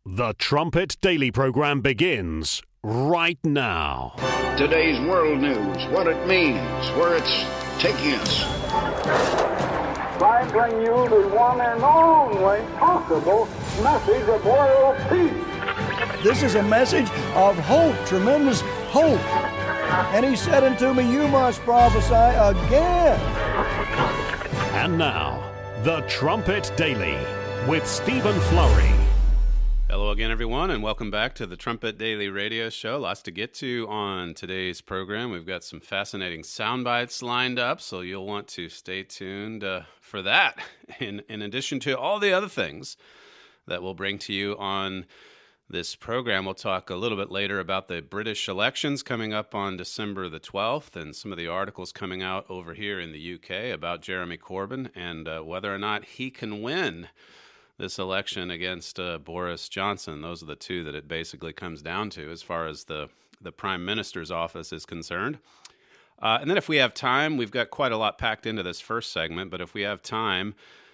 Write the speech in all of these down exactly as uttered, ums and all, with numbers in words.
The Trumpet Daily program begins right now. Today's world news, what it means, where it's taking us. I bring you the one and only possible message of world peace. This is a message of hope, tremendous hope. And he said unto me, you must prophesy again. And now, The Trumpet Daily with Stephen Flurry. Hello again, everyone, and welcome back to the Trumpet Daily Radio Show. Lots to get to on today's program. We've got some fascinating sound bites lined up, so you'll want to stay tuned uh, for that, in, in addition to all the other things that we'll bring to you on this program. We'll talk a little bit later about the British elections coming up on December the twelfth, and some of the articles coming out over here in the U K about Jeremy Corbyn and uh, whether or not he can win this election against uh, Boris Johnson. Those are the two that it basically comes down to as far as the, the Prime Minister's office is concerned. Uh, and then if we have time, we've got quite a lot packed into this first segment, but if we have time,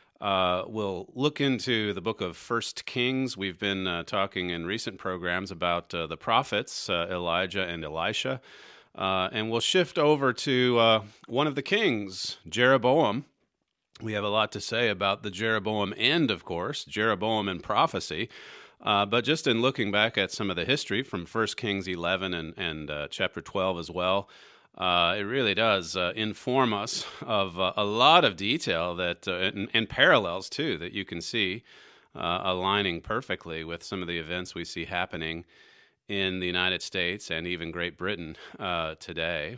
uh, we'll look into the book of First Kings. We've been uh, talking in recent programs about uh, the prophets, uh, Elijah and Elisha, uh, and we'll shift over to uh, one of the kings, Jeroboam. We have a lot to say about the Jeroboam end, of course, Jeroboam and prophecy. Uh, but just in looking back at some of the history from First Kings eleven and, and uh, chapter twelve as well, uh, it really does uh, inform us of uh, a lot of detail that uh, and, and parallels, too, that you can see uh, aligning perfectly with some of the events we see happening in the United States and even Great Britain uh, today.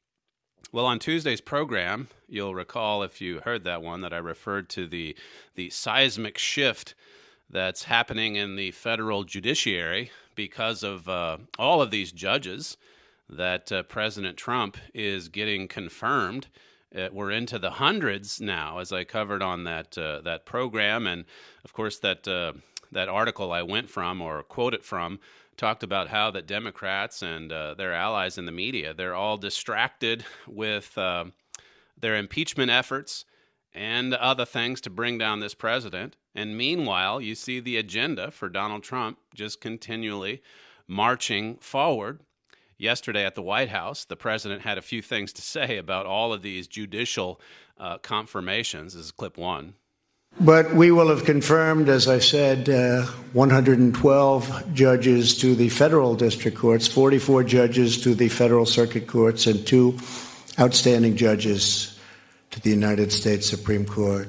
Well, on Tuesday's program, you'll recall, if you heard that one, that I referred to the the seismic shift that's happening in the federal judiciary because of uh, all of these judges that uh, President Trump is getting confirmed. Uh, we're into the hundreds now, as I covered on that uh, that program, and of course that uh, that article I went from or quoted from talked about how the Democrats and uh, their allies in the media, they're all distracted with uh, their impeachment efforts and other things to bring down this president. And meanwhile, you see the agenda for Donald Trump just continually marching forward. Yesterday at the White House, the president had a few things to say about all of these judicial uh, confirmations. This is clip one. But we will have confirmed, as I said, uh, one hundred twelve judges to the federal district courts, forty-four judges to the federal circuit courts, and two outstanding judges to the United States Supreme Court.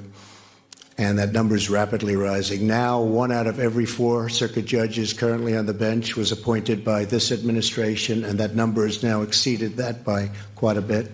And that number is rapidly rising. Now, one out of every four circuit judges currently on the bench was appointed by this administration, and that number has now exceeded that by quite a bit.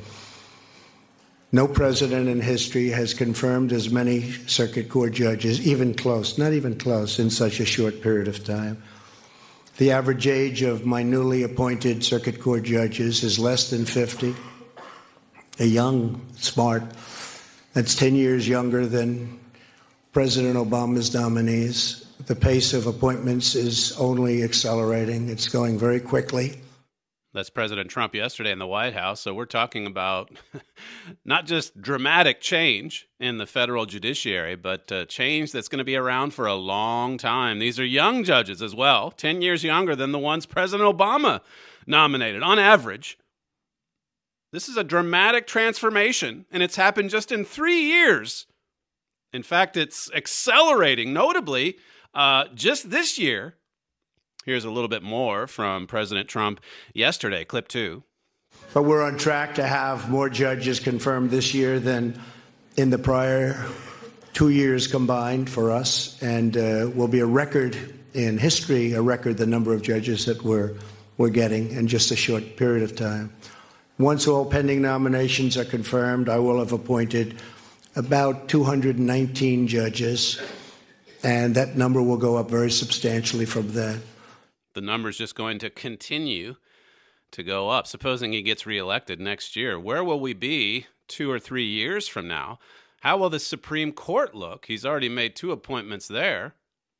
No president in history has confirmed as many circuit court judges, even close, not even close, in such a short period of time. The average age of my newly appointed circuit court judges is less than fifty. A young, smart, that's ten years younger than President Obama's nominees. The pace of appointments is only accelerating. It's going very quickly. That's President Trump yesterday in the White House. So we're talking about not just dramatic change in the federal judiciary, but uh, change that's going to be around for a long time. These are young judges as well, ten years younger than the ones President Obama nominated on average. This is a dramatic transformation, and it's happened just in three years. In fact, it's accelerating, notably, uh, just this year. Here's a little bit more from President Trump yesterday, clip two. But we're on track to have more judges confirmed this year than in the prior two years combined for us, and uh, will be a record in history, a record the number of judges that we're, we're getting in just a short period of time. Once all pending nominations are confirmed, I will have appointed about two hundred nineteen judges, and that number will go up very substantially from that. The number's just going to continue to go up. Supposing he gets reelected next year, where will we be two or three years from now? How will the Supreme Court look? He's already made two appointments there.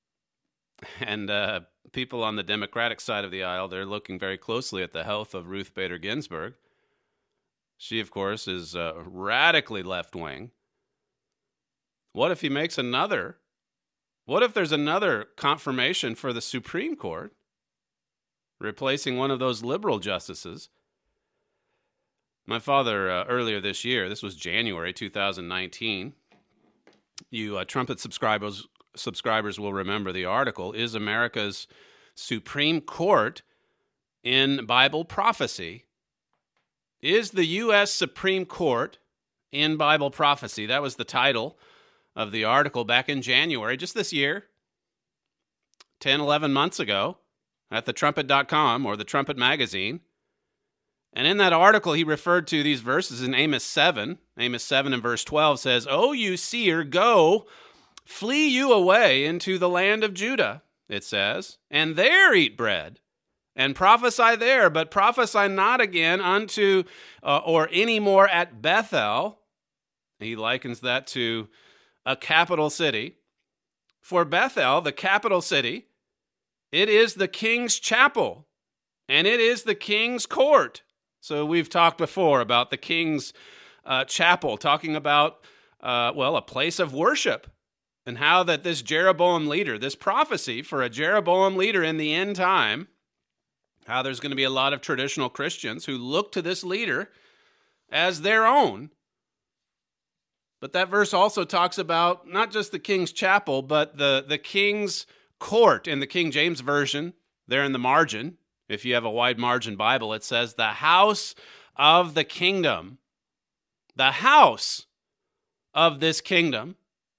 And uh, people on the Democratic side of the aisle, they're looking very closely at the health of Ruth Bader Ginsburg. She, of course, is uh, radically left-wing. What if he makes another What if there's another confirmation for the Supreme Court, replacing one of those liberal justices? My father, uh, earlier this year, this was January two thousand nineteen, you uh, Trumpet subscribers subscribers will remember the article, Is America's Supreme Court in Bible Prophecy? Is the U S Supreme Court in Bible Prophecy? That was the title of the article back in January, just this year, ten, eleven months ago, at the trumpet dot com or the Trumpet Magazine. And in that article, he referred to these verses in Amos seven. Amos seven and verse twelve says, O you seer, go, flee you away into the land of Judah, it says, and there eat bread, and prophesy there, but prophesy not again unto, uh, or any more at Bethel. He likens that to a capital city. For Bethel, the capital city, it is the king's chapel, and it is the king's court. So we've talked before about the king's uh, chapel, talking about, uh, well, a place of worship, and how that this Jeroboam leader, this prophecy for a Jeroboam leader in the end time, how there's going to be a lot of traditional Christians who look to this leader as their own. But that verse also talks about not just the king's chapel, but the, the king's court. In the King James Version, there in the margin, if you have a wide margin Bible, it says the house of the kingdom. The house of this kingdom.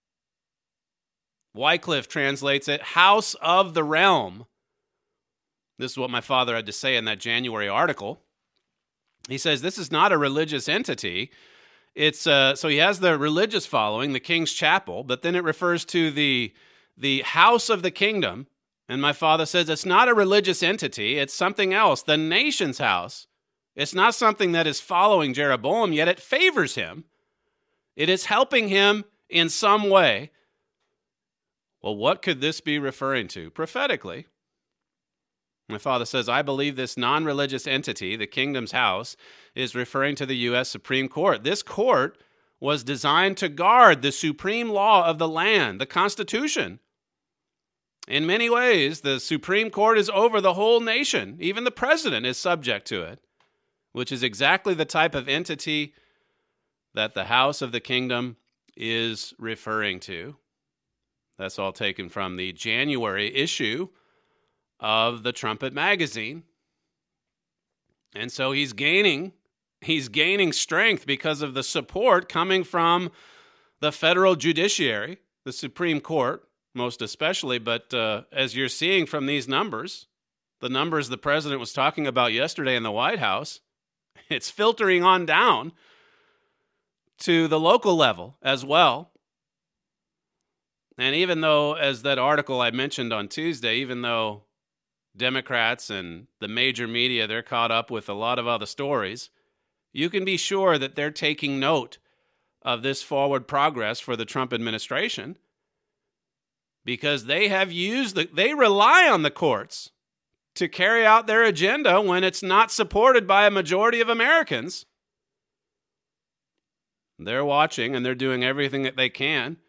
Wycliffe translates it, house of the realm. This is what my father had to say in that January article. He says this is not a religious entity. It's uh, so he has the religious following, the king's chapel, but then it refers to the, the house of the kingdom. And my father says it's not a religious entity. It's something else, the nation's house. It's not something that is following Jeroboam, yet it favors him. It is helping him in some way. Well, what could this be referring to prophetically? My father says, I believe this non-religious entity, the kingdom's house, is referring to the U S Supreme Court. This court was designed to guard the supreme law of the land, the Constitution. In many ways, the Supreme Court is over the whole nation. Even the president is subject to it, which is exactly the type of entity that the house of the kingdom is referring to. That's all taken from the January issue of the Trumpet Magazine. And so he's gaining, he's gaining strength because of the support coming from the federal judiciary, the Supreme Court, most especially. But uh, as you're seeing from these numbers, the numbers the president was talking about yesterday in the White House, it's filtering on down to the local level as well. And even though, as that article I mentioned on Tuesday, even though Democrats and the major media, they're caught up with a lot of other stories, you can be sure that they're taking note of this forward progress for the Trump administration, because they have used the, they rely on the courts to carry out their agenda when it's not supported by a majority of Americans. They're watching and they're doing everything that they can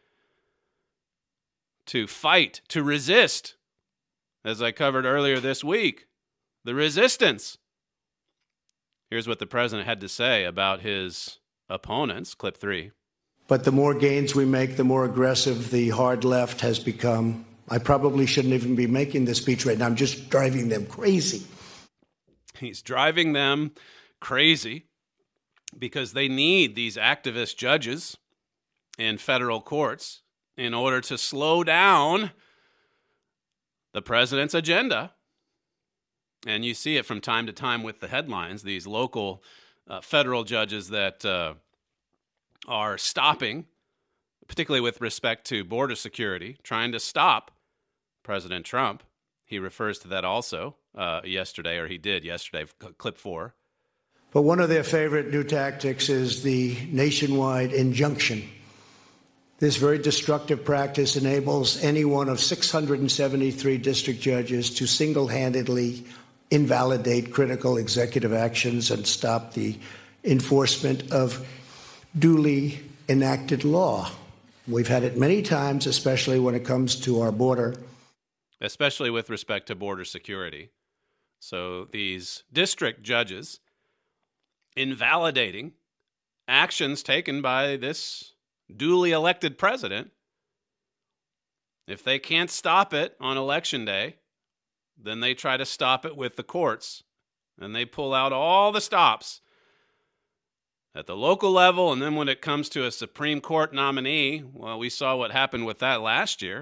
to fight, to resist, as I covered earlier this week, the resistance. Here's what the president had to say about his opponents, clip three. But the more gains we make, the more aggressive the hard left has become. I probably shouldn't even be making this speech right now. I'm just driving them crazy. He's driving them crazy because they need these activist judges in federal courts in order to slow down the president's agenda. And you see it from time to time with the headlines, these local uh, federal judges that uh, are stopping, particularly with respect to border security, trying to stop President Trump. He refers to that also uh, yesterday, or he did yesterday, clip four. But one of their favorite new tactics is the nationwide injunction. This very destructive practice enables any one of six hundred seventy-three district judges to single-handedly invalidate critical executive actions and stop the enforcement of duly enacted law. We've had it many times, especially when it comes to our border. Especially with respect to border security. So these district judges invalidating actions taken by this duly elected president, if they can't stop it on election day, then they try to stop it with the courts. And they pull out all the stops at the local level. And then when it comes to a Supreme Court nominee, well, we saw what happened with that last year.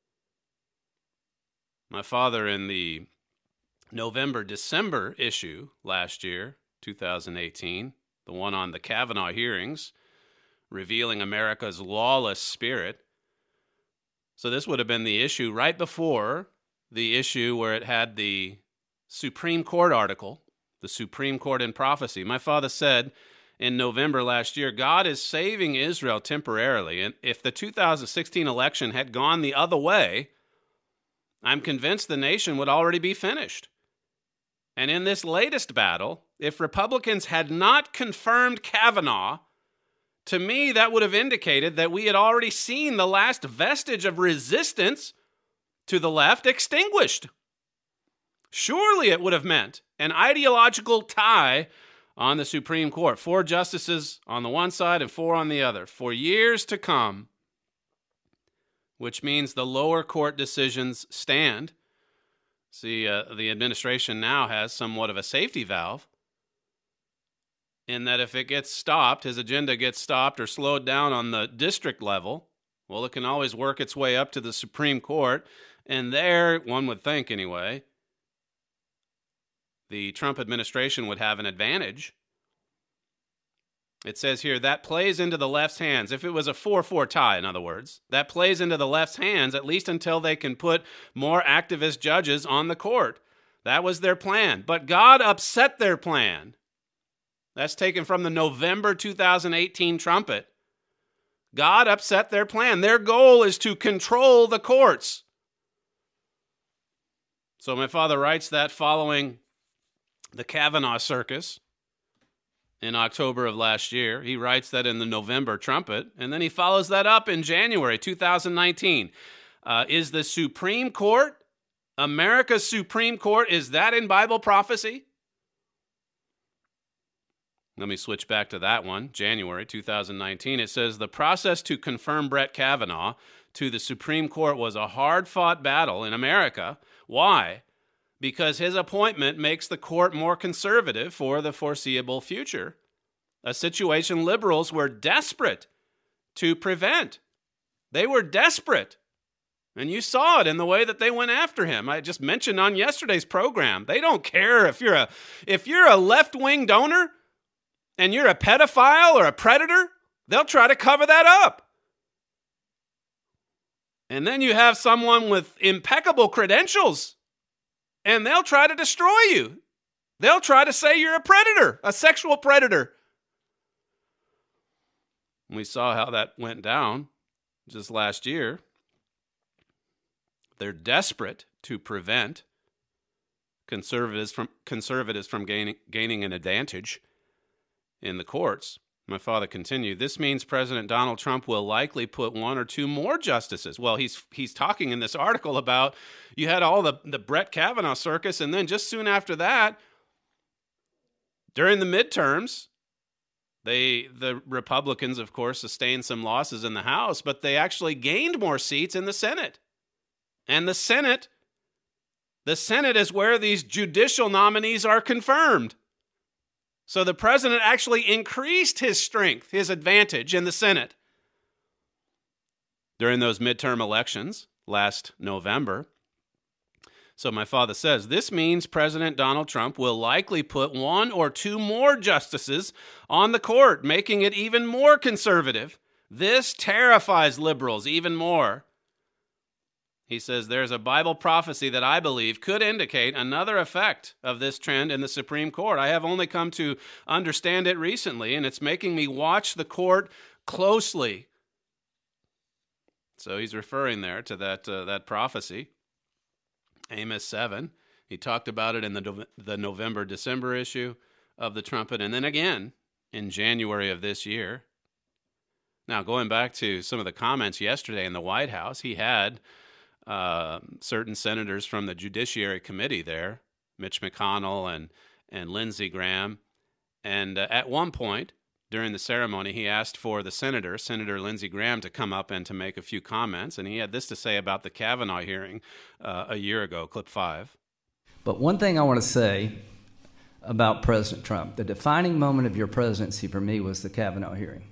My father, in the November-December issue last year, two thousand eighteen, the one on the Kavanaugh hearings, revealing America's lawless spirit. So this would have been the issue right before the issue where it had the Supreme Court article, the Supreme Court in prophecy. My father said in November last year, God is saving Israel temporarily. And if the two thousand sixteen election had gone the other way, I'm convinced the nation would already be finished. And in this latest battle, if Republicans had not confirmed Kavanaugh, to me, that would have indicated that we had already seen the last vestige of resistance to the left extinguished. Surely it would have meant an ideological tie on the Supreme Court. Four justices on the one side and four on the other for years to come, which means the lower court decisions stand. See, uh, the administration now has somewhat of a safety valve in that if it gets stopped, his agenda gets stopped or slowed down on the district level, well, it can always work its way up to the Supreme Court. And there, one would think anyway, the Trump administration would have an advantage. It says here, that plays into the left's hands. If it was a four four tie, in other words, that plays into the left's hands, at least until they can put more activist judges on the court. That was their plan. But God upset their plan. That's taken from the November two thousand eighteen trumpet. God upset their plan. Their goal is to control the courts. So my father writes that following the Kavanaugh circus in October of last year. He writes that in the November trumpet, and then he follows that up in January two thousand nineteen. Uh, is the Supreme Court, America's Supreme Court, is that in Bible prophecy? Let me switch back to that one, January two thousand nineteen. It says, the process to confirm Brett Kavanaugh to the Supreme Court was a hard-fought battle in America. Why? Because his appointment makes the court more conservative for the foreseeable future, a situation liberals were desperate to prevent. They were desperate. And you saw it in the way that they went after him. I just mentioned on yesterday's program, they don't care if you're a if you're a left-wing donor and you're a pedophile or a predator, they'll try to cover that up. And then you have someone with impeccable credentials, and they'll try to destroy you. They'll try to say you're a predator, a sexual predator. We saw how that went down just last year. They're desperate to prevent conservatives from conservatives from gaining, gaining an advantage in the courts. My father continued, this means President Donald Trump will likely put one or two more justices. Well, he's he's talking in this article about you had all the, the Brett Kavanaugh circus, and then just soon after that, during the midterms, they the Republicans, of course, sustained some losses in the House, but they actually gained more seats in the Senate. And the Senate, the Senate is where these judicial nominees are confirmed. So the president actually increased his strength, his advantage in the Senate during those midterm elections last November. So my father says, this means President Donald Trump will likely put one or two more justices on the court, making it even more conservative. This terrifies liberals even more. He says, there's a Bible prophecy that I believe could indicate another effect of this trend in the Supreme Court. I have only come to understand it recently, and it's making me watch the court closely. So he's referring there to that uh, that prophecy, Amos seven. He talked about it in the, the November-December issue of the Trumpet, and then again in January of this year. Now, going back to some of the comments yesterday in the White House, he had uh, certain senators from the Judiciary Committee there, Mitch McConnell and, and Lindsey Graham. And uh, at one point during the ceremony, he asked for the senator, Senator Lindsey Graham, to come up and to make a few comments. And he had this to say about the Kavanaugh hearing uh, a year ago, clip five. But one thing I want to say about President Trump, the defining moment of your presidency for me was the Kavanaugh hearing.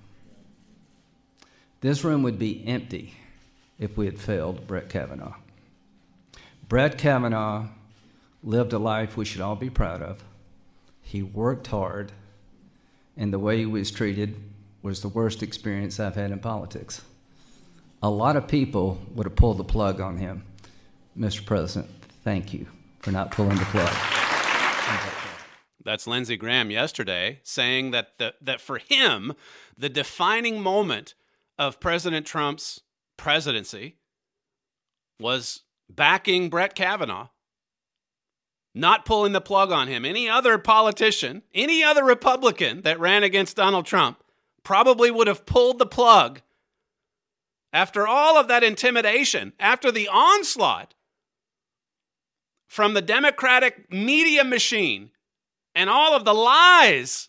This room would be empty if we had failed Brett Kavanaugh. Brett Kavanaugh lived a life we should all be proud of. He worked hard, and the way he was treated was the worst experience I've had in politics. A lot of people would have pulled the plug on him. Mister President, thank you for not pulling the plug. That's Lindsey Graham yesterday saying that the, that for him, the defining moment of President Trump's presidency was backing Brett Kavanaugh, not pulling the plug on him. Any other politician, any other Republican that ran against Donald Trump probably would have pulled the plug after all of that intimidation, after the onslaught from the Democratic media machine and all of the lies.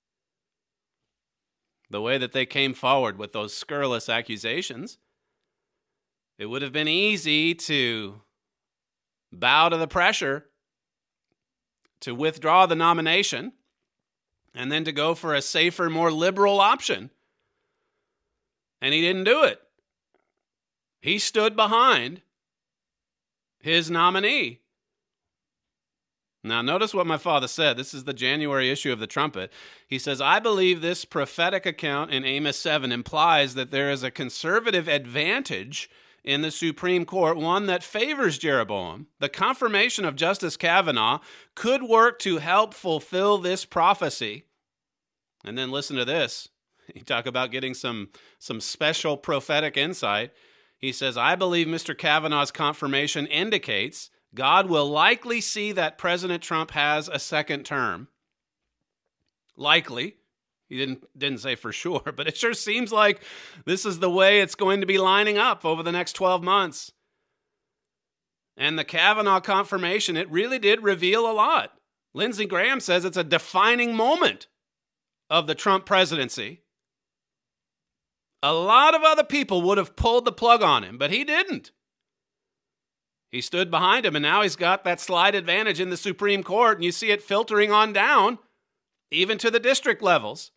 The way that they came forward with those scurrilous accusations, it would have been easy to bow to the pressure, to withdraw the nomination, and then to go for a safer, more liberal option. And he didn't do it. He stood behind his nominee. Now, notice what my father said. This is the January issue of the Trumpet. He says, I believe this prophetic account in Amos seven implies that there is a conservative advantage in the Supreme Court, one that favors Jeroboam. The confirmation of Justice Kavanaugh could work to help fulfill this prophecy. And then listen to this. You talk about getting some, some special prophetic insight. He says, I believe Mister Kavanaugh's confirmation indicates God will likely see that President Trump has a second term. Likely. He didn't, didn't say for sure, but it sure seems like this is the way it's going to be lining up over the next twelve months. And the Kavanaugh confirmation, it really did reveal a lot. Lindsey Graham says it's a defining moment of the Trump presidency. A lot of other people would have pulled the plug on him, but he didn't. He stood behind him, and now he's got that slight advantage in the Supreme Court, and you see it filtering on down, even to the district levels.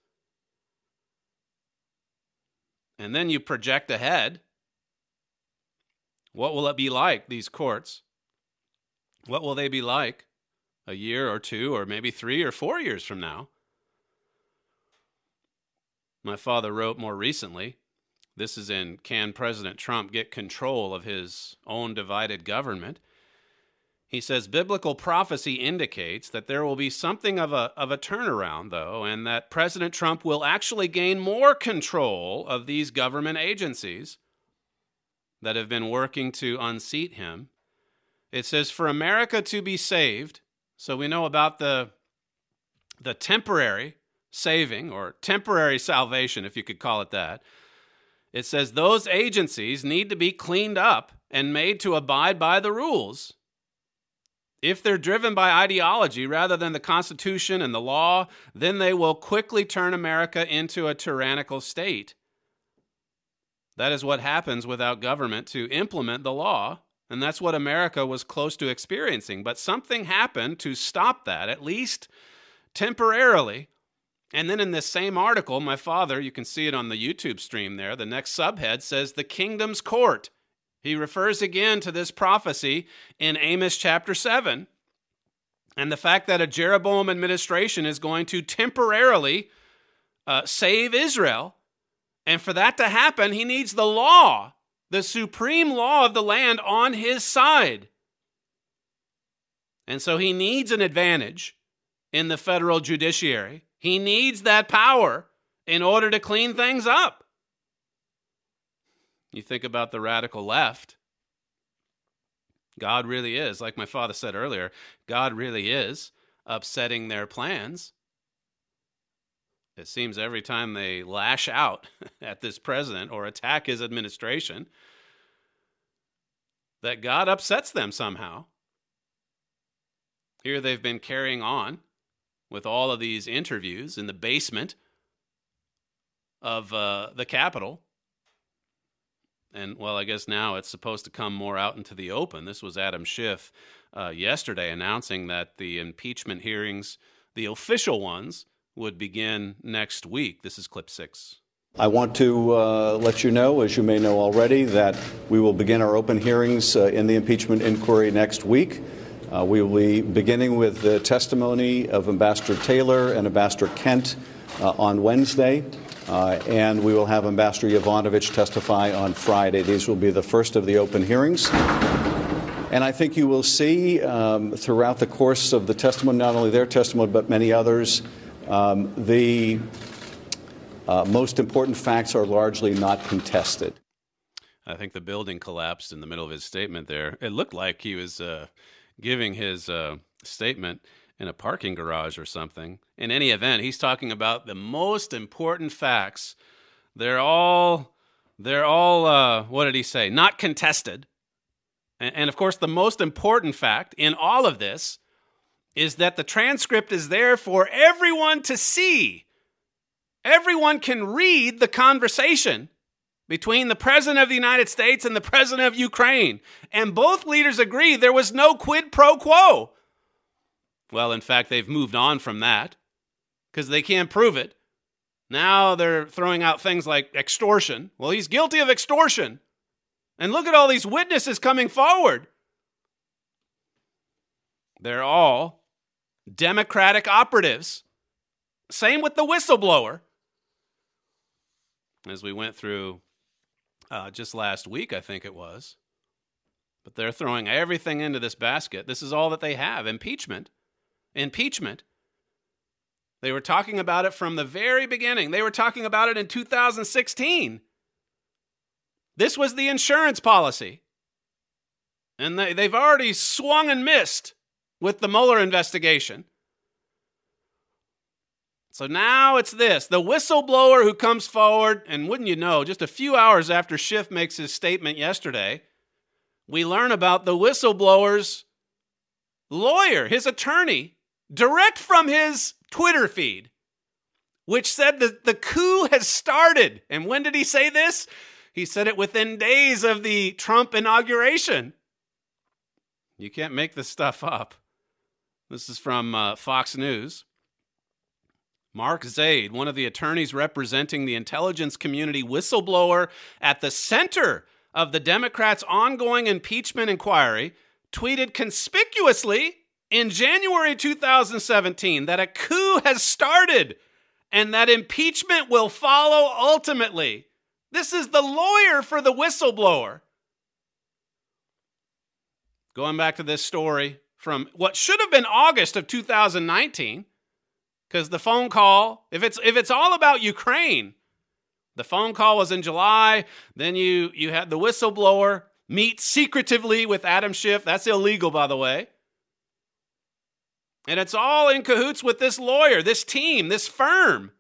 And then you project ahead. What will it be like, these courts? What will they be like a year or two or maybe three or four years from now? My father wrote more recently, this is in Can President Trump Get Control of His Own Divided Government? He says, biblical prophecy indicates that there will be something of a, of a turnaround, though, and that President Trump will actually gain more control of these government agencies that have been working to unseat him. It says, for America to be saved, so we know about the, the temporary saving, or temporary salvation, if you could call it that. It says those agencies need to be cleaned up and made to abide by the rules. If they're driven by ideology rather than the Constitution and the law, then they will quickly turn America into a tyrannical state. That is what happens without government to implement the law, and that's what America was close to experiencing. But something happened to stop that, at least temporarily. And then in this same article, my father, you can see it on the YouTube stream there, the next subhead says, the kingdom's court. He refers again to this prophecy in Amos chapter seven, and the fact that a Jeroboam administration is going to temporarily uh, save Israel. And for that to happen, he needs the law, the supreme law of the land on his side. And so he needs an advantage in the federal judiciary. He needs that power in order to clean things up. You think about the radical left. God really is, like my father said earlier, God really is upsetting their plans. It seems every time they lash out at this president or attack his administration, that God upsets them somehow. Here they've been carrying on with all of these interviews in the basement of uh, the Capitol. And, well, I guess now it's supposed to come more out into the open. This was Adam Schiff uh, yesterday announcing that the impeachment hearings, the official ones, would begin next week. This is clip six. I want to uh, let you know, as you may know already, that we will begin our open hearings uh, in the impeachment inquiry next week. Uh, we will be beginning with the testimony of Ambassador Taylor and Ambassador Kent uh, on Wednesday. Uh, and we will have Ambassador Yovanovitch testify on Friday. These will be the first of the open hearings. And I think you will see um, throughout the course of the testimony, not only their testimony, but many others, um, the uh, most important facts are largely not contested. I think the building collapsed in the middle of his statement there. It looked like he was uh, giving his uh, statement in a parking garage or something. In any event, he's talking about the most important facts. They're all, they're all, uh, what did he say? Not contested. And, and of course, the most important fact in all of this is that the transcript is there for everyone to see. Everyone can read the conversation between the President of the United States and the President of Ukraine. And both leaders agree there was no quid pro quo. Well, in fact, they've moved on from that because they can't prove it. Now they're throwing out things like extortion. Well, he's guilty of extortion. And look at all these witnesses coming forward. They're all Democratic operatives. Same with the whistleblower. As we went through uh, just last week, I think it was. But they're throwing everything into this basket. This is all that they have, impeachment. Impeachment. They were talking about it from the very beginning. They were talking about it in two thousand sixteen. This was the insurance policy. And they, they've already swung and missed with the Mueller investigation. So now it's this. The whistleblower who comes forward, and wouldn't you know, just a few hours after Schiff makes his statement yesterday, we learn about the whistleblower's lawyer, his attorney, direct from his Twitter feed, which said that the coup has started. And when did he say this? He said it within days of the Trump inauguration. You can't make this stuff up. This is from uh, Fox News. Mark Zaid, one of the attorneys representing the intelligence community whistleblower at the center of the Democrats' ongoing impeachment inquiry, tweeted conspicuously in January two thousand seventeen that a coup has started and that impeachment will follow ultimately. This is the lawyer for the whistleblower. Going back to this story from what should have been August of two thousand nineteen, because the phone call, if it's if it's all about Ukraine, the phone call was in July, then you, you had the whistleblower meet secretively with Adam Schiff. That's illegal, by the way. And it's all in cahoots with this lawyer, this team, this firm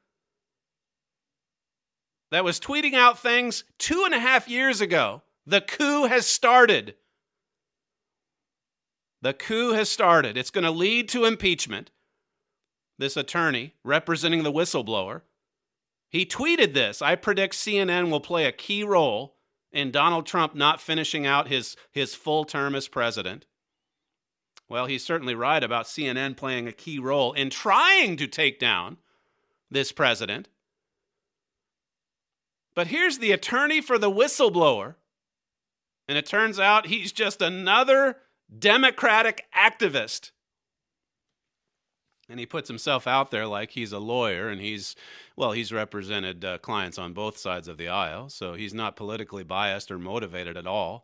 that was tweeting out things two and a half years ago. The coup has started. The coup has started. It's going to lead to impeachment. This attorney representing the whistleblower, he tweeted this. I predict C N N will play a key role in Donald Trump not finishing out his, his full term as president. Well, he's certainly right about C N N playing a key role in trying to take down this president. But here's the attorney for the whistleblower, and it turns out he's just another Democratic activist. And he puts himself out there like he's a lawyer, and he's, well, he's represented uh, clients on both sides of the aisle, so he's not politically biased or motivated at all.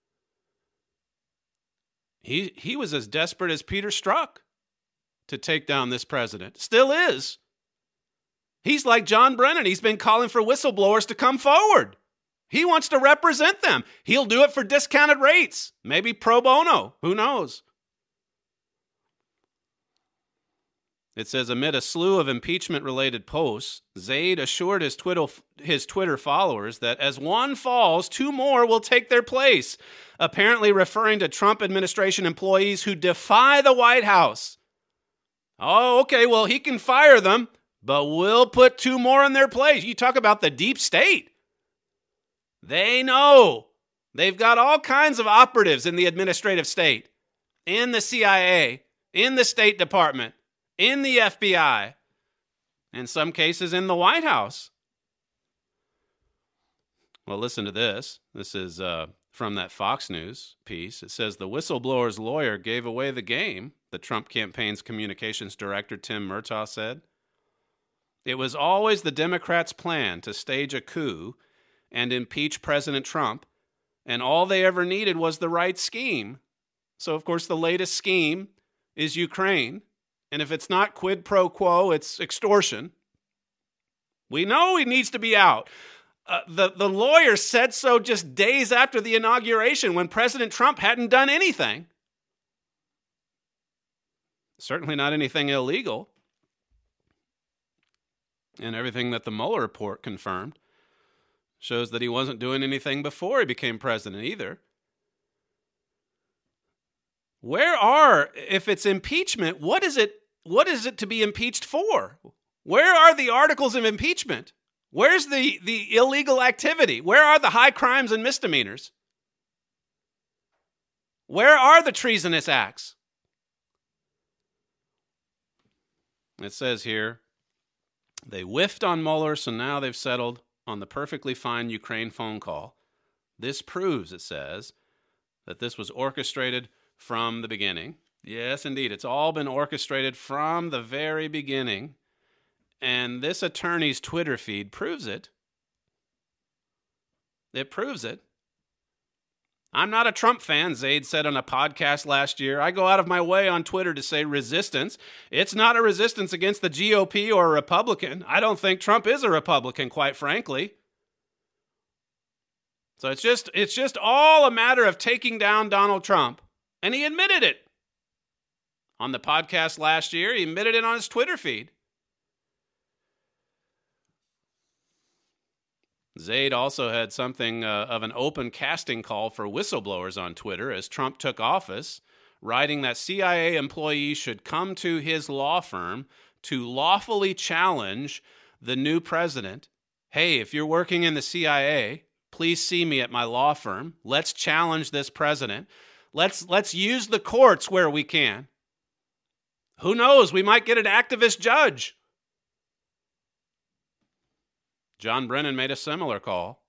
He he was as desperate as Peter Strzok to take down this president. Still is. He's like John Brennan. He's been calling for whistleblowers to come forward. He wants to represent them. He'll do it for discounted rates, maybe pro bono. Who knows? It says, amid a slew of impeachment-related posts, Zaid assured his Twitter, his Twitter followers that as one falls, two more will take their place, apparently referring to Trump administration employees who defy the White House. Oh, okay, well, he can fire them, but we'll put two more in their place. You talk about the deep state. They know. They've got all kinds of operatives in the administrative state, in the C I A, in the State Department, in the F B I, in some cases in the White House. Well, listen to this. This is uh, from that Fox News piece. It says the whistleblower's lawyer gave away the game, the Trump campaign's communications director Tim Murtaugh said. It was always the Democrats' plan to stage a coup and impeach President Trump, and all they ever needed was the right scheme. So, of course, the latest scheme is Ukraine. And if it's not quid pro quo, it's extortion. We know he needs to be out. Uh, the, the lawyer said so just days after the inauguration when President Trump hadn't done anything. Certainly not anything illegal. And everything that the Mueller report confirmed shows that he wasn't doing anything before he became president either. Where are, if it's impeachment, what is it, what is it to be impeached for? Where are the articles of impeachment? Where's the, the illegal activity? Where are the high crimes and misdemeanors? Where are the treasonous acts? It says here, they whiffed on Mueller, so now they've settled on the perfectly fine Ukraine phone call. This proves, it says, that this was orchestrated from the beginning. Yes, indeed. It's all been orchestrated from the very beginning. And this attorney's Twitter feed proves it. It proves it. I'm not a Trump fan, Zaid said on a podcast last year. I go out of my way on Twitter to say resistance. It's not a resistance against the G O P or a Republican. I don't think Trump is a Republican, quite frankly. So it's just, it's just all a matter of taking down Donald Trump. And he admitted it. On the podcast last year, he admitted it on his Twitter feed. Zaid also had something uh, of an open casting call for whistleblowers on Twitter as Trump took office, writing that C I A employees should come to his law firm to lawfully challenge the new president. Hey, if you're working in the C I A, please see me at my law firm. Let's challenge this president. Let's let's use the courts where we can. Who knows? We might get an activist judge. John Brennan made a similar call.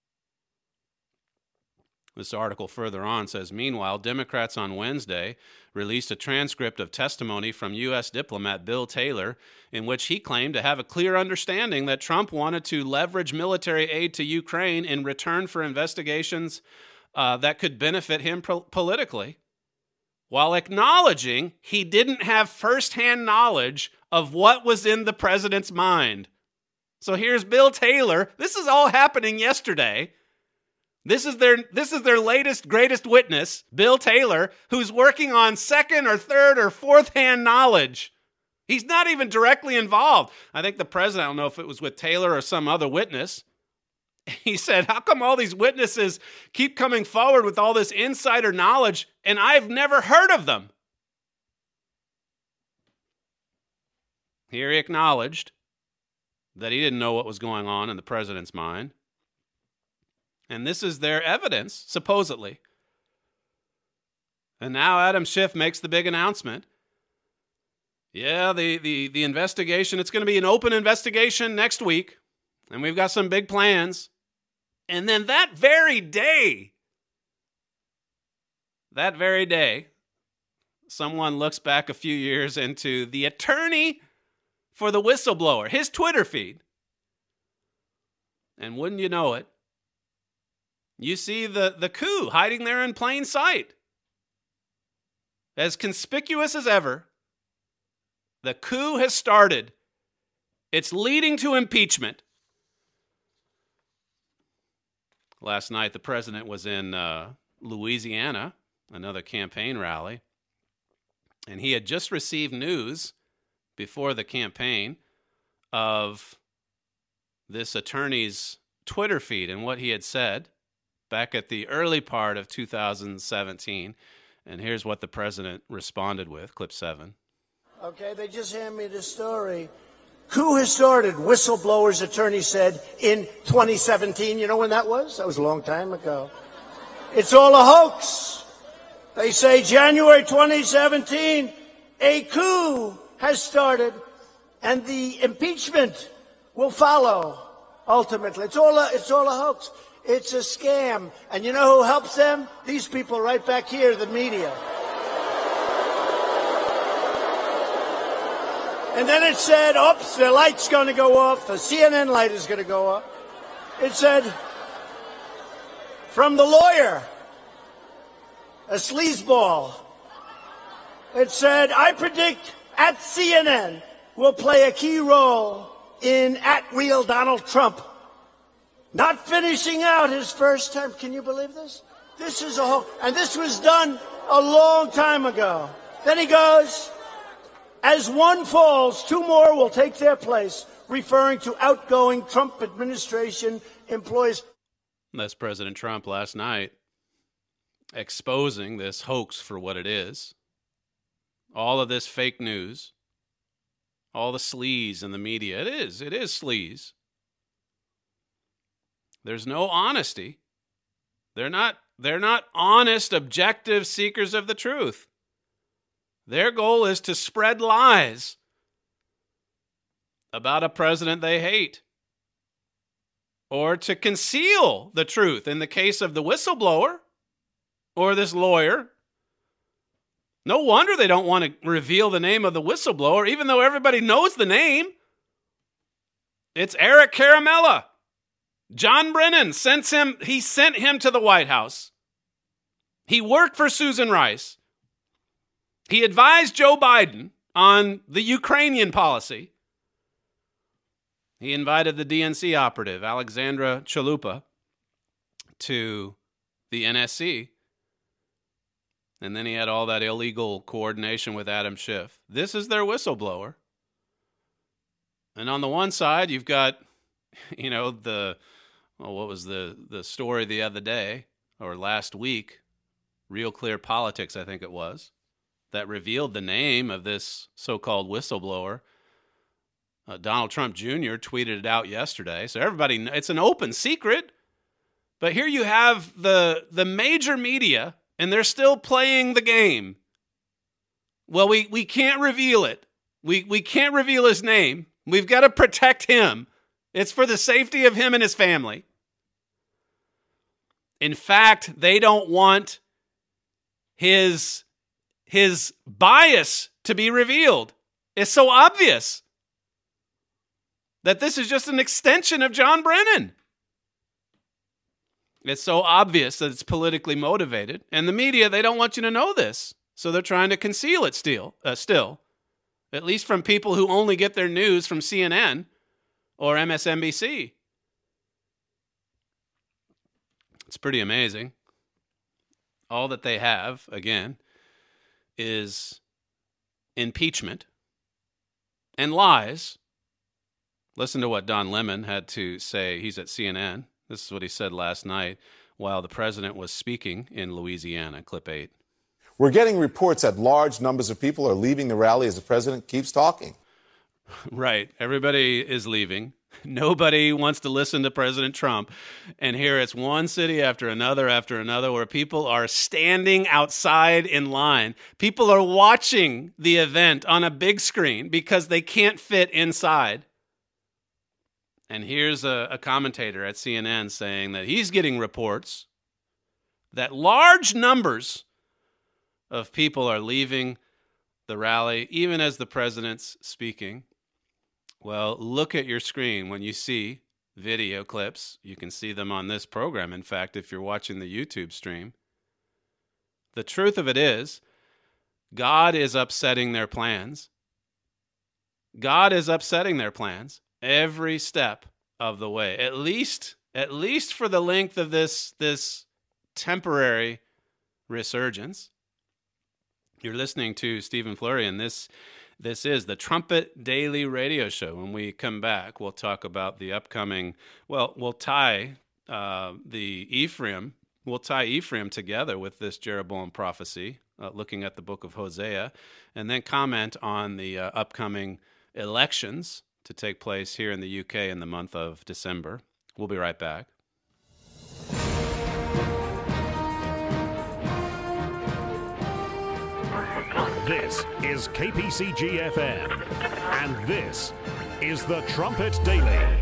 This article further on says, meanwhile, Democrats on Wednesday released a transcript of testimony from U S diplomat Bill Taylor in which he claimed to have a clear understanding that Trump wanted to leverage military aid to Ukraine in return for investigations uh, that could benefit him pro- politically, while acknowledging he didn't have firsthand knowledge of what was in the president's mind. So here's Bill Taylor. This is all happening yesterday. This is their this is their latest, greatest witness, Bill Taylor, who's working on second or third or fourth hand knowledge. He's not even directly involved. I think the president, I don't know if it was with Taylor or some other witness, he said, how come all these witnesses keep coming forward with all this insider knowledge and I've never heard of them? Here he acknowledged that he didn't know what was going on in the president's mind. And this is their evidence, supposedly. And now Adam Schiff makes the big announcement. Yeah, the, the, the investigation, it's going to be an open investigation next week. And we've got some big plans. And then that very day, that very day, someone looks back a few years into the attorney for the whistleblower, his Twitter feed. And wouldn't you know it, you see the, the coup hiding there in plain sight. As conspicuous as ever, the coup has started. It's leading to impeachment. Last night, the president was in uh, Louisiana, another campaign rally, and he had just received news before the campaign of this attorney's Twitter feed and what he had said back at the early part of two thousand seventeen. And here's what the president responded with, clip seven. Okay, they just handed me this story. Coup has started, whistleblowers attorney said in twenty seventeen. You know when that was? That was a long time ago. It's all a hoax. They say January twenty seventeen, a coup has started, and the impeachment will follow, ultimately. It's all a, it's all a hoax. It's a scam. And you know who helps them? These people right back here, the media. And then it said, oops, the light's going to go off. The C N N light is going to go off. It said, from the lawyer, a sleazeball. It said, I predict at C N N will play a key role in at real Donald Trump not finishing out his first term. Can you believe this? This is a whole, and this was done a long time ago. Then he goes, as one falls, two more will take their place, referring to outgoing Trump administration employees. That's President Trump last night exposing this hoax for what it is. All of this fake news, all the sleaze in the media. It is. It is sleaze. There's no honesty. They're not, they're not honest, objective seekers of the truth. Their goal is to spread lies about a president they hate, or to conceal the truth in the case of the whistleblower or this lawyer. No wonder they don't want to reveal the name of the whistleblower, even though everybody knows the name. It's Eric Caramella. John Brennan sent him, he sent him to the White House. He worked for Susan Rice. He advised Joe Biden on the Ukrainian policy. He invited the D N C operative, Alexandra Chalupa, to the N S C. And then he had all that illegal coordination with Adam Schiff. This is their whistleblower. And on the one side, you've got, you know, the, well, what was the, the story the other day or last week? Real Clear Politics, I think it was, that revealed the name of this so-called whistleblower. Uh, Donald Trump Junior tweeted it out yesterday. So everybody, it's an open secret. But here you have the the major media, and they're still playing the game. Well, we, we can't reveal it. We, we can't reveal his name. We've got to protect him. It's for the safety of him and his family. In fact, they don't want his, his bias to be revealed. It's so obvious that this is just an extension of John Brennan. It's so obvious that it's politically motivated. And the media, they don't want you to know this. So they're trying to conceal it still, uh, still. At least from people who only get their news from C N N or M S N B C. It's pretty amazing. All that they have, again, is impeachment and lies. Listen to what Don Lemon had to say. He's at C N N. This is what he said last night while the president was speaking in Louisiana. Clip eight. We're getting reports that large numbers of people are leaving the rally as the president keeps talking. Right. Everybody is leaving. Nobody wants to listen to President Trump. And here it's one city after another after another where people are standing outside in line. People are watching the event on a big screen because they can't fit inside. And here's a, a commentator at C N N saying that he's getting reports that large numbers of people are leaving the rally, even as the president's speaking. Well, look at your screen when you see video clips. You can see them on this program, in fact, if you're watching the YouTube stream. The truth of it is, God is upsetting their plans. God is upsetting their plans every step of the way, at least, at least for the length of this, this temporary resurgence. You're listening to Stephen Flurry, and this This is the Trumpet Daily Radio Show. When we come back, we'll talk about the upcoming, well, we'll tie uh, the Ephraim, we'll tie Ephraim together with this Jeroboam prophecy, uh, looking at the book of Hosea, and then comment on the uh, upcoming elections to take place here in the U K in the month of December. We'll be right back. This is K P C G F M, and this is the Trumpet Daily.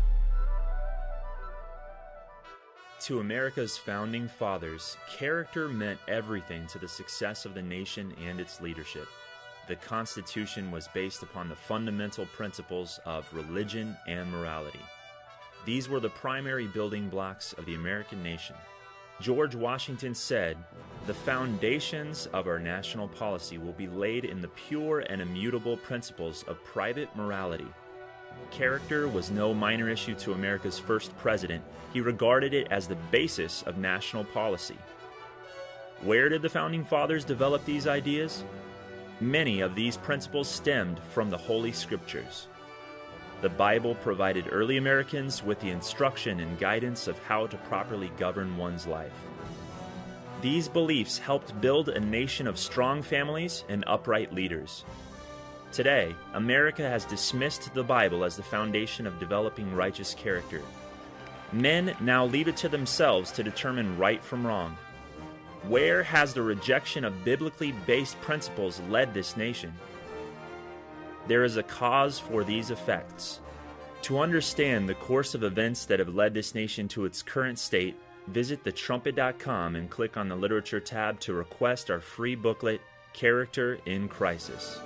To America's founding fathers, character meant everything to the success of the nation and its leadership. The Constitution was based upon the fundamental principles of religion and morality. These were the primary building blocks of the American nation. George Washington said, "The foundations of our national policy will be laid in the pure and immutable principles of private morality." Character was no minor issue to America's first president. He regarded it as the basis of national policy. Where did the Founding Fathers develop these ideas? Many of these principles stemmed from the Holy Scriptures. The Bible provided early Americans with the instruction and guidance of how to properly govern one's life. These beliefs helped build a nation of strong families and upright leaders. Today, America has dismissed the Bible as the foundation of developing righteous character. Men now leave it to themselves to determine right from wrong. Where has the rejection of biblically based principles led this nation? There is a cause for these effects. To understand the course of events that have led this nation to its current state, visit the trumpet dot com and click on the Literature tab to request our free booklet, Character in Crisis.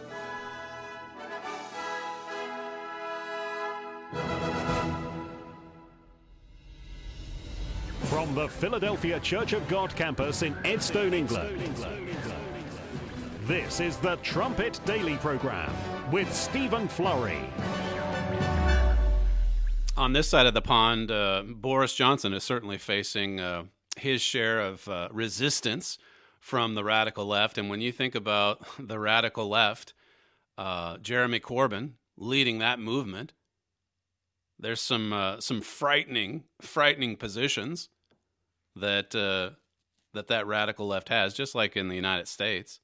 From the Philadelphia Church of God campus in Edstone, England, this is the Trumpet Daily Program with Stephen Flurry. On this side of the pond, uh, Boris Johnson is certainly facing uh, his share of uh, resistance from the radical left. And when you think about the radical left, uh, Jeremy Corbyn leading that movement, there's some uh, some frightening, frightening positions that uh, that that radical left has, just like in the United States.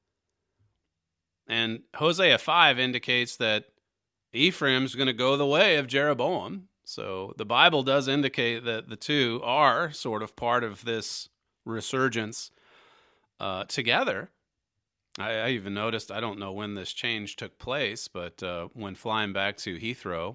And Hosea five indicates that Ephraim's going to go the way of Jeroboam. So the Bible does indicate that the two are sort of part of this resurgence uh, together. I, I even noticed, I don't know when this change took place, but uh, when flying back to Heathrow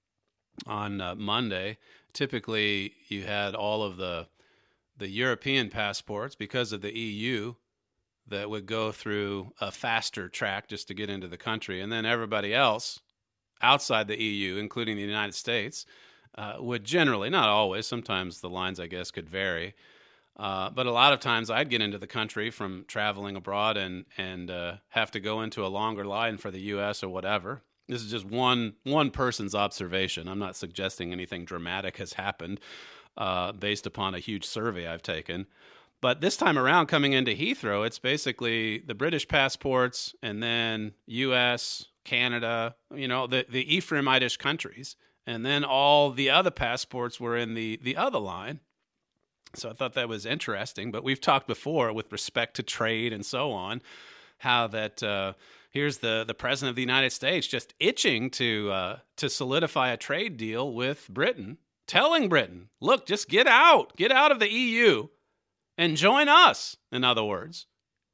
on uh, Monday, typically you had all of the the European passports, because of the E U, that would go through a faster track just to get into the country. And then everybody else outside the E U, including the United States, uh, would generally, not always, sometimes the lines, I guess, could vary. Uh, but a lot of times I'd get into the country from traveling abroad and, and uh, have to go into a longer line for the U S or whatever. This is just one one person's observation. I'm not suggesting anything dramatic has happened uh, based upon a huge survey I've taken. But this time around, coming into Heathrow, it's basically the British passports and then U S, Canada, you know, the, the Ephraimitish countries. And then all the other passports were in the, the other line. So I thought that was interesting. But we've talked before with respect to trade and so on, how that uh, here's the, the president of the United States just itching to uh, to solidify a trade deal with Britain, telling Britain, look, just get out, get out of the E U. And join us, in other words.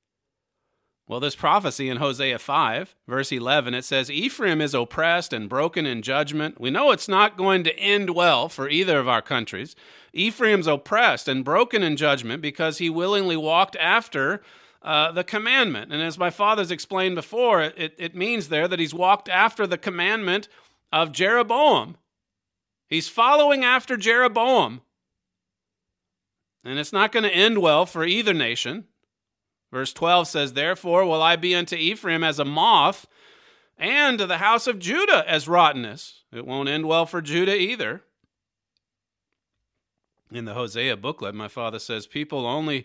Well, this prophecy in Hosea five, verse eleven, it says, Ephraim is oppressed and broken in judgment. We know it's not going to end well for either of our countries. Ephraim's oppressed and broken in judgment because he willingly walked after uh, the commandment. And as my father's explained before, it, it means there that he's walked after the commandment of Jeroboam. He's following after Jeroboam. And it's not going to end well for either nation. Verse twelve says, Therefore will I be unto Ephraim as a moth, and to the house of Judah as rottenness. It won't end well for Judah either. In the Hosea booklet, my father says, people only,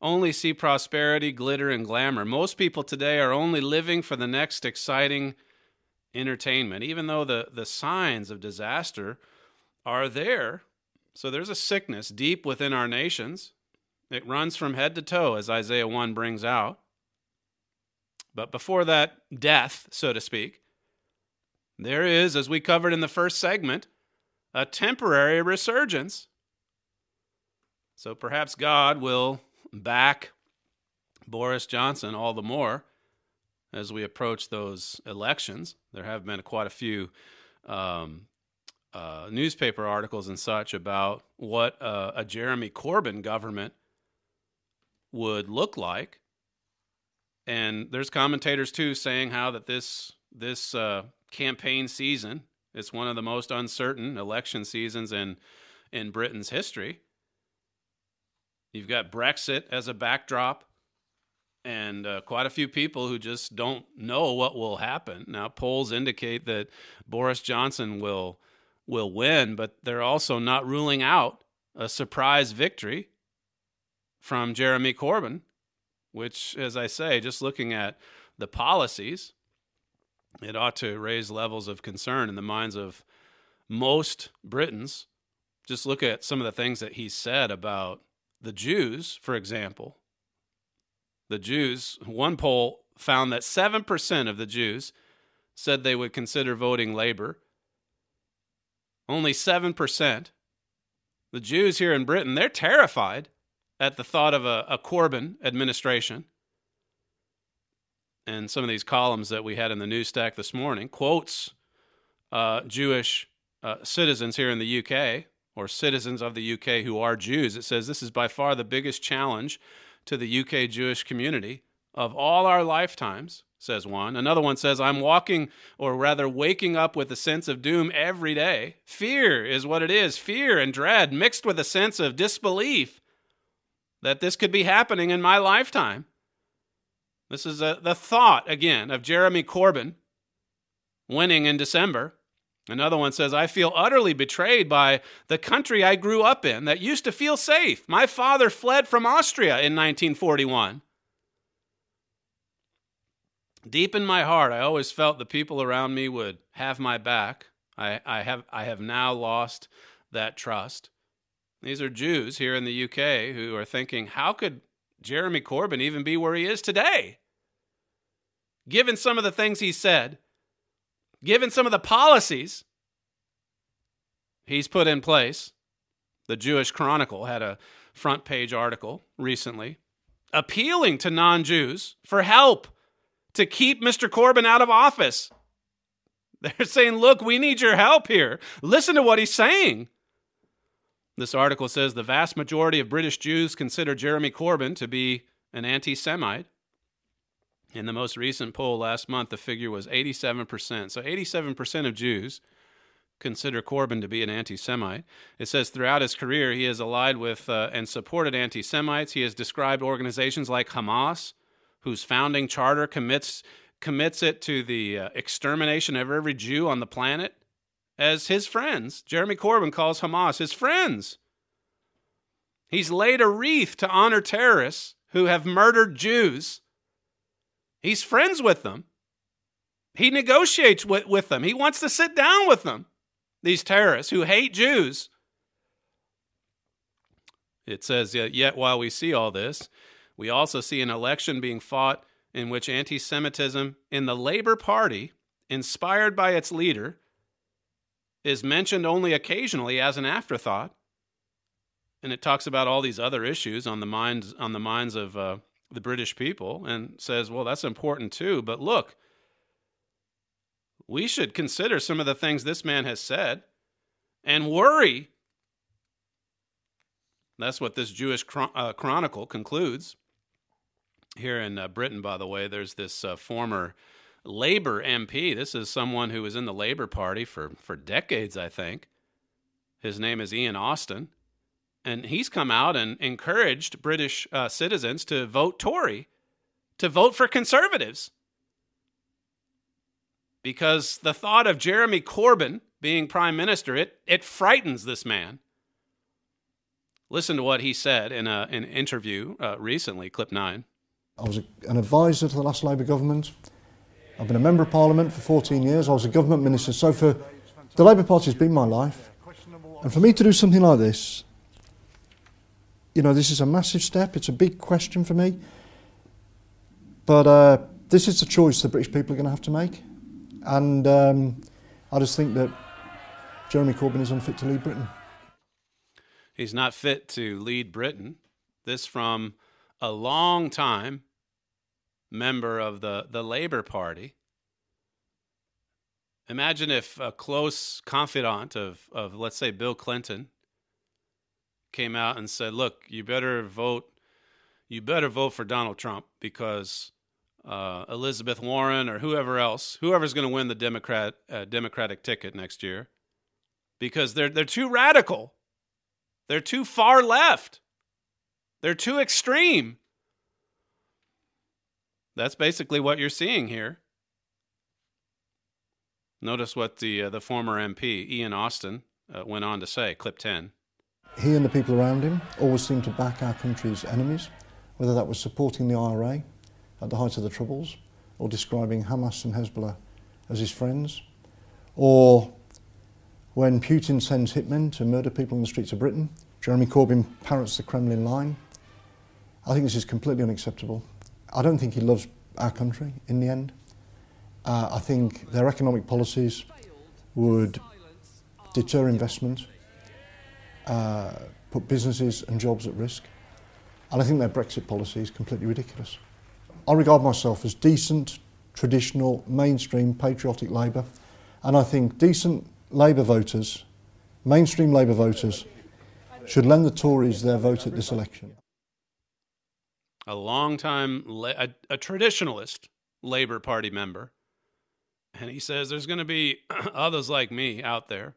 only see prosperity, glitter, and glamour. Most people today are only living for the next exciting entertainment, even though the, the signs of disaster are there. So there's a sickness deep within our nations. It runs from head to toe, as Isaiah one brings out. But before that death, so to speak, there is, as we covered in the first segment, a temporary resurgence. So perhaps God will back Boris Johnson all the more as we approach those elections. There have been quite a few um, uh, newspaper articles and such about what uh, a Jeremy Corbyn government would look like. And there's commentators, too, saying how that this this uh, campaign season is one of the most uncertain election seasons in, in Britain's history. You've got Brexit as a backdrop, and uh, quite a few people who just don't know what will happen. Now, polls indicate that Boris Johnson will will win, but they're also not ruling out a surprise victory from Jeremy Corbyn, which, as I say, just looking at the policies, it ought to raise levels of concern in the minds of most Britons. Just look at some of the things that he said about the Jews, for example. The Jews, one poll found that seven percent of the Jews said they would consider voting Labour. Only seven percent. The Jews here in Britain, they're terrified at the thought of a, a Corbyn administration. And some of these columns that we had in the news stack this morning quotes uh, Jewish uh, citizens here in the U K, or citizens of the U K who are Jews. It says, this is by far the biggest challenge to the U K Jewish community of all our lifetimes, says one. Another one says, I'm walking, or rather waking up with a sense of doom every day. Fear is what it is. Fear and dread mixed with a sense of disbelief that this could be happening in my lifetime. This is a, the thought, again, of Jeremy Corbyn winning in December. Another one says, I feel utterly betrayed by the country I grew up in that used to feel safe. My father fled from Austria in nineteen forty-one. Deep in my heart, I always felt the people around me would have my back. I, I have I have now lost that trust. These are Jews here in the U K who are thinking, how could Jeremy Corbyn even be where he is today? Given some of the things he said, given some of the policies he's put in place. The Jewish Chronicle had a front page article recently appealing to non-Jews for help to keep Mister Corbyn out of office. They're saying, look, we need your help here. Listen to what he's saying. This article says the vast majority of British Jews consider Jeremy Corbyn to be an anti-Semite. In the most recent poll last month, the figure was eighty-seven percent. So eighty-seven percent of Jews consider Corbyn to be an anti-Semite. It says throughout his career, he has allied with uh, and supported anti-Semites. He has described organizations like Hamas, whose founding charter commits commits it to the uh, extermination of every Jew on the planet, as his friends. Jeremy Corbyn calls Hamas his friends. He's laid a wreath to honor terrorists who have murdered Jews. He's friends with them. He negotiates with, with them. He wants to sit down with them, these terrorists who hate Jews. It says, yet while we see all this, we also see an election being fought in which anti-Semitism in the Labour Party, inspired by its leader, is mentioned only occasionally as an afterthought. And it talks about all these other issues on the minds on the minds of uh, the British people, and says, well, that's important too. But look, we should consider some of the things this man has said and worry. That's what this Jewish chron- uh, Chronicle concludes. Here in uh, Britain, by the way, there's this uh, former Labour M P. This is someone who was in the Labour Party for, for decades, I think. His name is Ian Austin. And he's come out and encouraged British uh, citizens to vote Tory, to vote for Conservatives. Because the thought of Jeremy Corbyn being Prime Minister, it, it frightens this man. Listen to what he said in a, an interview uh, recently, clip nine. I was a, an advisor to the last Labour government. I've been a member of Parliament for fourteen years. I was a government minister. So for the Labour Party has been my life. And for me to do something like this, you know, this is a massive step. It's a big question for me. But uh, this is the choice the British people are going to have to make. And um, I just think that Jeremy Corbyn is unfit to lead Britain. He's not fit to lead Britain. This from a long time member of the, the Labour Party. Imagine if a close confidant of, of, let's say, Bill Clinton came out and said, look, you better vote, you better vote for Donald Trump because uh, Elizabeth Warren or whoever else, whoever's going to win the Democrat uh, Democratic ticket next year, because they're they're too radical. They're too far left. They're too extreme. That's basically what you're seeing here. Notice what the uh, the former M P, Ian Austin, uh, went on to say, clip ten. He and the people around him always seemed to back our country's enemies, whether that was supporting the I R A at the height of the Troubles, or describing Hamas and Hezbollah as his friends, or when Putin sends hitmen to murder people on the streets of Britain, Jeremy Corbyn parrots the Kremlin line. I think this is completely unacceptable. I don't think he loves our country in the end. Uh, I think their economic policies would deter investment, uh, put businesses and jobs at risk. And I think their Brexit policy is completely ridiculous. I regard myself as decent, traditional, mainstream, patriotic Labour. And I think decent Labour voters, mainstream Labour voters, should lend the Tories their vote at this election. A long-time, a, a traditionalist Labour Party member. And he says there's going to be others like me out there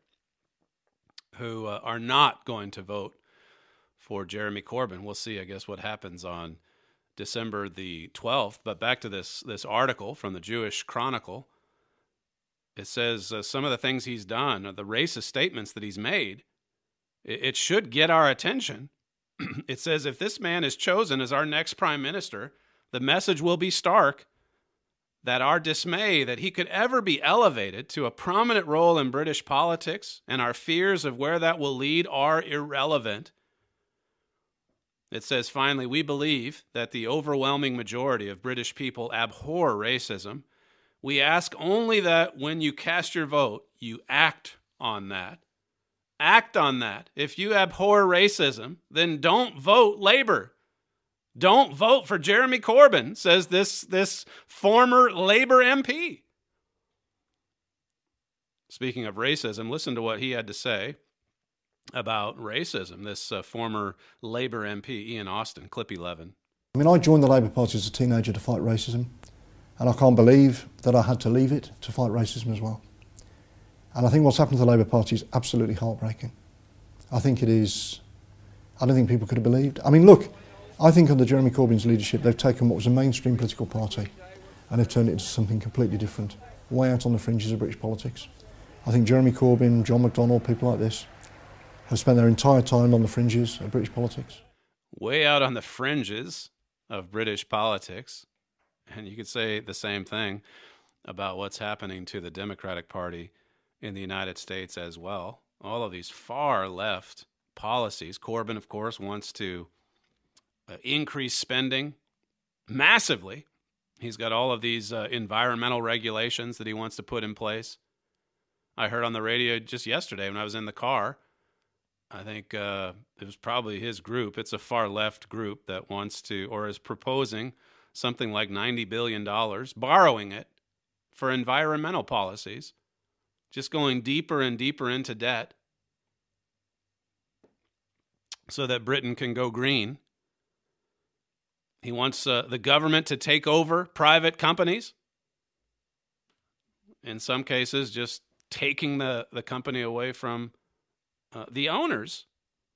who uh, are not going to vote for Jeremy Corbyn. We'll see, I guess, what happens on December the twelfth. But back to this, this article from the Jewish Chronicle. It says uh, some of the things he's done, or the racist statements that he's made, it, it should get our attention. It says if this man is chosen as our next prime minister, the message will be stark that our dismay that he could ever be elevated to a prominent role in British politics and our fears of where that will lead are irrelevant. It says, finally, we believe that the overwhelming majority of British people abhor racism. We ask only that when you cast your vote, you act on that. Act on that. If you abhor racism, then don't vote Labour. Don't vote for Jeremy Corbyn, says this, this former Labour M P. Speaking of racism, listen to what he had to say about racism, this uh, former Labour M P, Ian Austin, clip eleven. I mean, I joined the Labour Party as a teenager to fight racism, and I can't believe that I had to leave it to fight racism as well. And I think what's happened to the Labour Party is absolutely heartbreaking. I think it is, I don't think people could have believed. I mean, look, I think under Jeremy Corbyn's leadership, they've taken what was a mainstream political party and they've turned it into something completely different, way out on the fringes of British politics. I think Jeremy Corbyn, John McDonnell, people like this, have spent their entire time on the fringes of British politics. Way out on the fringes of British politics. And you could say the same thing about what's happening to the Democratic Party in the United States as well. All of these far left policies. Corbyn, of course, wants to uh, increase spending massively. He's got all of these uh, environmental regulations that he wants to put in place. I heard on the radio just yesterday when I was in the car, I think uh, it was probably his group. It's a far left group that wants to, or is proposing something like ninety billion dollars, borrowing it for environmental policies, just going deeper and deeper into debt so that Britain can go green. He wants uh, the government to take over private companies. In some cases, just taking the, the company away from uh, the owners.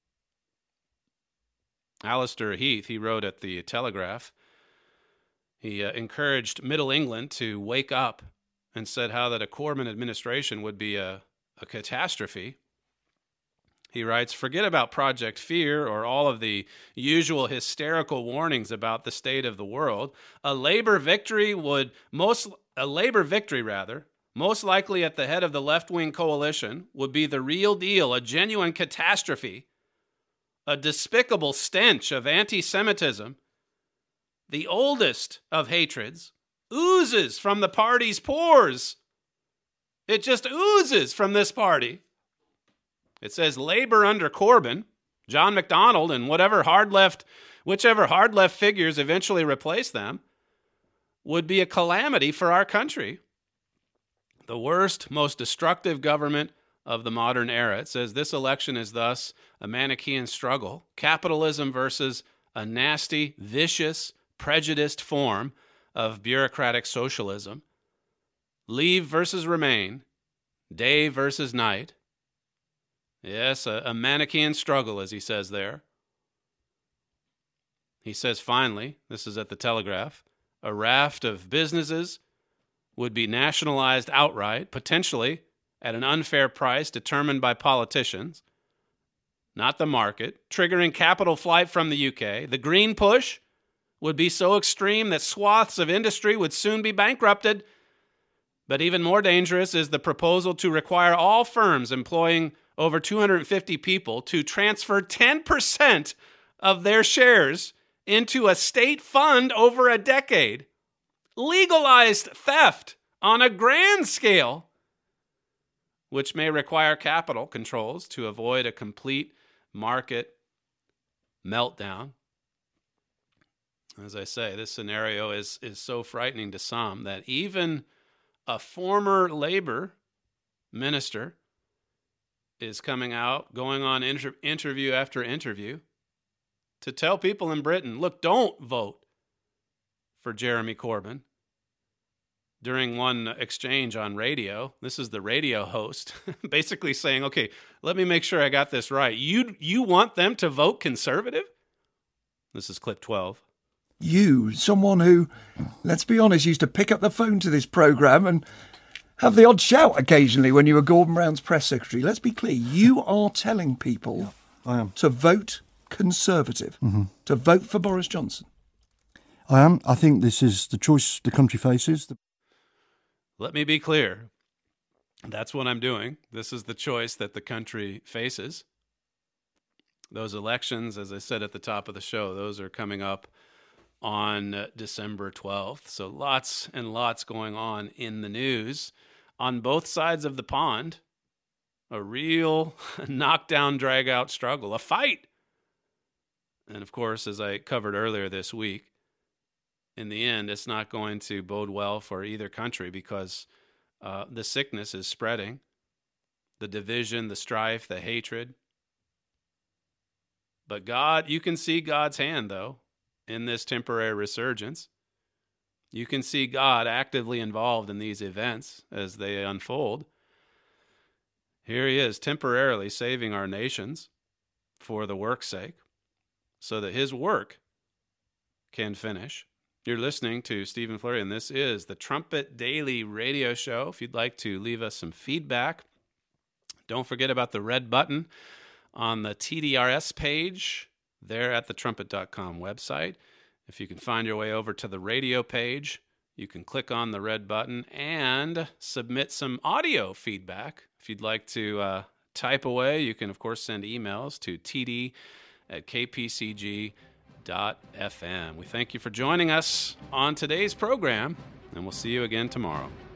Alistair Heath, he wrote at the Telegraph, he uh, encouraged Middle England to wake up and said how that a Corbyn administration would be a, a catastrophe. He writes, forget about Project Fear or all of the usual hysterical warnings about the state of the world. A labor victory would most, a labor victory rather, most likely at the head of the left-wing coalition, would be the real deal, a genuine catastrophe, a despicable stench of anti-Semitism, the oldest of hatreds, oozes from the party's pores. It just oozes from this party. It says Labor under Corbyn, John McDonnell, and whatever hard left, whichever hard left figures eventually replace them, would be a calamity for our country. The worst, most destructive government of the modern era. It says this election is thus a Manichaean struggle, capitalism versus a nasty, vicious, prejudiced form of bureaucratic socialism. Leave versus remain, day versus night. Yes, a, a Manichaean struggle, as he says there. He says, finally, this is at the Telegraph, a raft of businesses would be nationalized outright, potentially at an unfair price determined by politicians, not the market, triggering capital flight from the U K. The green push would be so extreme that swaths of industry would soon be bankrupted. But even more dangerous is the proposal to require all firms employing over two hundred fifty people to transfer ten percent of their shares into a state fund over a decade. Legalized theft on a grand scale, which may require capital controls to avoid a complete market meltdown. As I say, this scenario is, is so frightening to some that even a former labor minister is coming out, going on inter- interview after interview to tell people in Britain, look, don't vote for Jeremy Corbyn. During one exchange on radio, this is the radio host basically saying, okay, let me make sure I got this right. You, you want them to vote Conservative? This is clip twelve. You, someone who, let's be honest, used to pick up the phone to this programme and have the odd shout occasionally when you were Gordon Brown's press secretary. Let's be clear, you are telling people I am. to vote Conservative, Mm-hmm. to vote for Boris Johnson. I am. I think this is the choice the country faces. The- Let me be clear. That's what I'm doing. This is the choice that the country faces. Those elections, as I said at the top of the show, those are coming up on uh, December twelfth. So lots and lots going on in the news on both sides of the pond. A real knockdown, drag-out struggle, a fight. And of course, as I covered earlier this week, in the end, it's not going to bode well for either country because uh, the sickness is spreading, the division, the strife, the hatred. But God, you can see God's hand, though, in this temporary resurgence. You can see God actively involved in these events as they unfold. Here he is, temporarily saving our nations for the work's sake, so that his work can finish. You're listening to Stephen Flurry, and this is the Trumpet Daily Radio Show. If you'd like to leave us some feedback, don't forget about the red button on the T D R S page there at the trumpet dot com website. If you can find your way over to the radio page, you can click on the red button and submit some audio feedback. If you'd like to uh, type away, you can, of course, send emails to t d at k p c g dot f m. We thank you for joining us on today's program, and we'll see you again tomorrow.